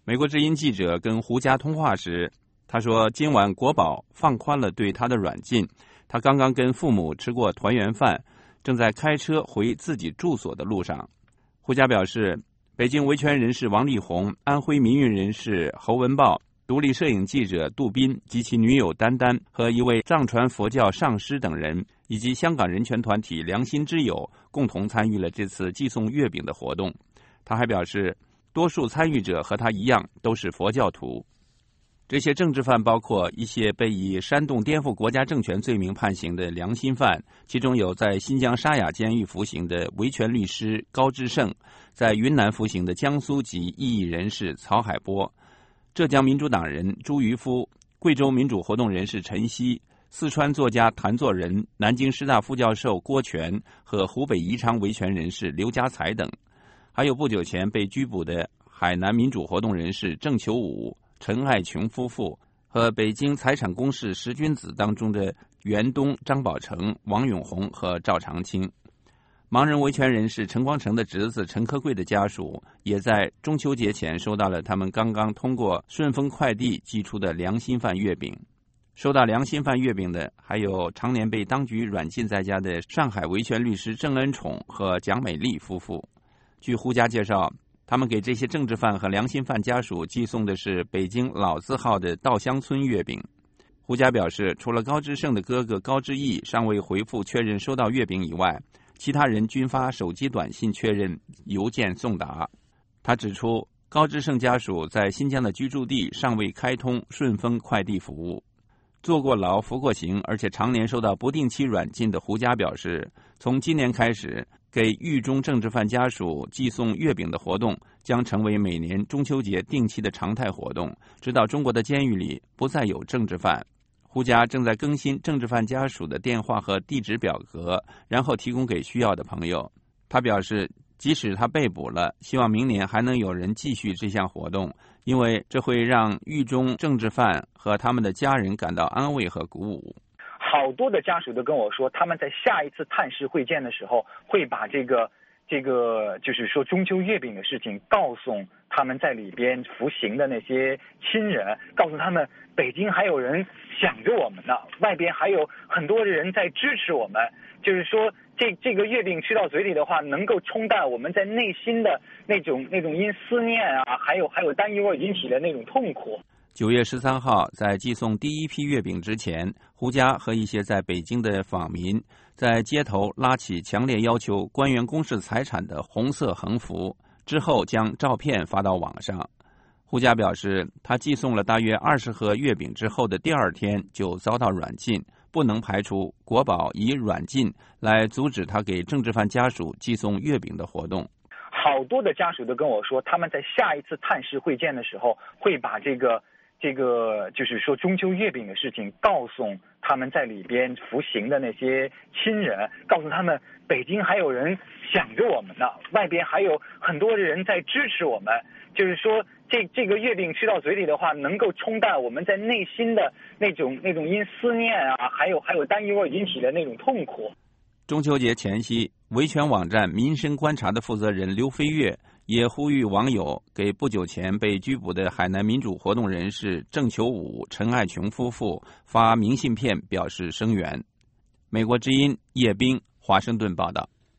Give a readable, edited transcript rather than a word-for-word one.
美国之音记者跟胡佳通话时，他说今晚国保放宽了对他的软禁，他刚刚跟父母吃过团圆饭，正在开车回自己住所的路上。胡佳表示，北京维权人士王力宏、安徽民运人士侯文豹、独立摄影记者杜斌及其女友丹丹和一位藏传佛教上师等人，以及香港人权团体良心之友共同参与了这次寄送月饼的活动。他还表示，多数参与者和他一样都是佛教徒。这些政治犯包括一些被以煽动颠覆国家政权罪名判刑的良心犯，其中有在新疆沙雅监狱服刑的维权律师高志胜，在云南服刑的江苏籍异议人士曹海波，浙江民主党人朱渔夫，贵州民主活动人士陈希，四川作家谭作仁，南京师大副教授郭全和湖北宜昌维权人士刘家才等，还有不久前被拘捕的海南民主活动人士郑求武、陈爱琼夫妇和北京财产公示十君子当中的袁东、张宝成、王永红和赵长青。盲人维权人士陈光诚的侄子陈科贵的家属也在中秋节前收到了他们刚刚通过顺丰快递寄出的良心饭月饼。收到良心饭月饼的还有常年被当局软禁在家的上海维权律师郑恩宠和蒋美丽夫妇。据胡佳介绍，他们给这些政治犯和良心犯家属寄送的是北京老字号的稻香村月饼。胡佳表示，除了高志胜的哥哥高志毅尚未回复确认收到月饼以外，其他人均发手机短信确认邮件送达。他指出，高志胜家属在新疆的居住地尚未开通顺丰快递服务。坐过牢、服过刑，而且常年受到不定期软禁的胡佳表示，从今年开始，给狱中政治犯家属寄送月饼的活动将成为每年中秋节定期的常态活动，直到中国的监狱里不再有政治犯。胡佳正在更新政治犯家属的电话和地址表格，然后提供给需要的朋友。他表示，即使他被捕了，希望明年还能有人继续这项活动，因为这会让狱中政治犯和他们的家人感到安慰和鼓舞。 好多的家属都跟我说，他们在下一次探视会见的时候，会把这个就是说中秋月饼的事情告诉他们在里边服刑的那些亲人，告诉他们北京还有人想着我们呢，外边还有很多的人在支持我们，就是说这个月饼吃到嘴里的话，能够冲淡我们在内心的那种因思念啊，还有担忧而引起的那种痛苦。 9月13号，在寄送第一批月饼之前，胡佳和一些在北京的访民在街头拉起强烈要求官员公示财产的红色横幅，之后将照片发到网上。胡佳表示，他寄送了大约20盒月饼之后的第二天就遭到软禁，不能排除国保以软禁来阻止他给政治犯家属寄送月饼的活动。 好多的家属都跟我说，他们在下一次探视会见的时候，会把这个就是说中秋月饼的事情告诉他们在里边服刑的那些亲人，告诉他们北京还有人想着我们呢，外边还有很多的人在支持我们，就是说这个月饼吃到嘴里的话，能够冲淡我们在内心的那种因思念啊，还有担忧而引起的那种痛苦。 中秋节前夕，维权网站民生观察的负责人刘飞跃也呼吁网友给不久前被拘捕的海南民主活动人士郑求武、陈爱琼夫妇发明信片表示声援。美国之音叶冰华盛顿报道。